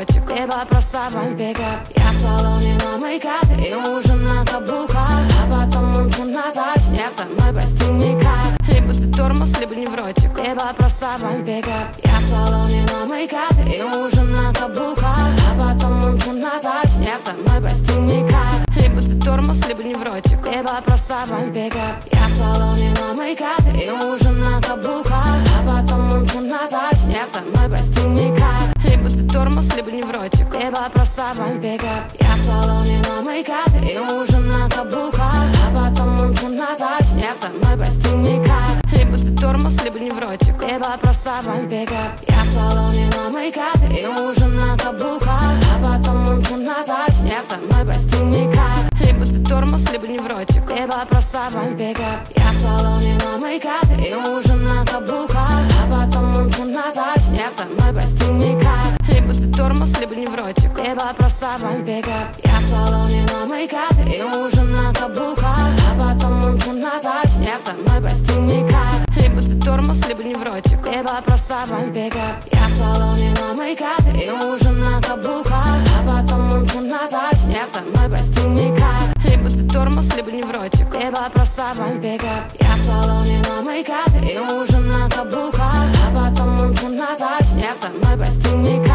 ротик, либо просто вонь пикап. Я в салоне на мейкапе и ужин на каблуках, а потом мчим на такси, нет со мной почти никак. Либо ты тормоз, либо невротик, либо просто вонь пикап. Я в салоне на мейкапе и ужин на каблуках, а потом мчим на такси, нет со мной почти никак. Либо ты тормоз, либо невротик, либо просто вонь пикап. Я в салоне на мейкапе и ужин на каблуках, а потом мчим на такси, нет со мной почти никак. Либо ты тормоз, либо невротик, либо просто вонь пикап. Я в салоне на мейкапе и ужин на каблуках, а потом мчим на такси, нет со мной почти никак. Либо ты тормоз, либо невротик, либо просто вонь пикап. Я в салоне на мейкапе и ужин на каблуках, а потом мчим на такси, нет со мной почти никак. Либо ты тормоз, либо невротик, либо просто вонь пикап. Я в салоне на мейкапе и ужин на каблуках, а потом мчим на такси, нет со мной почти никак. Либо ты тормоз, либо невротик, либо просто вонь пикап. Я в салоне на мейкапе и ужин на каблуках, а потом мчим на такси, нет со мной почти никак. Либо ты тормоз, либо невротик, либо просто вонь пикап. Я в салоне на мейкапе и ужин на каблуках, а потом мчим на такси, нет со мной почти никак. Либо ты тормоз, либо невротик, либо просто вонь пикап. Я в салоне на мейкапе и ужин на каблуках, а потом мчим на такси, нет со мной почти никак.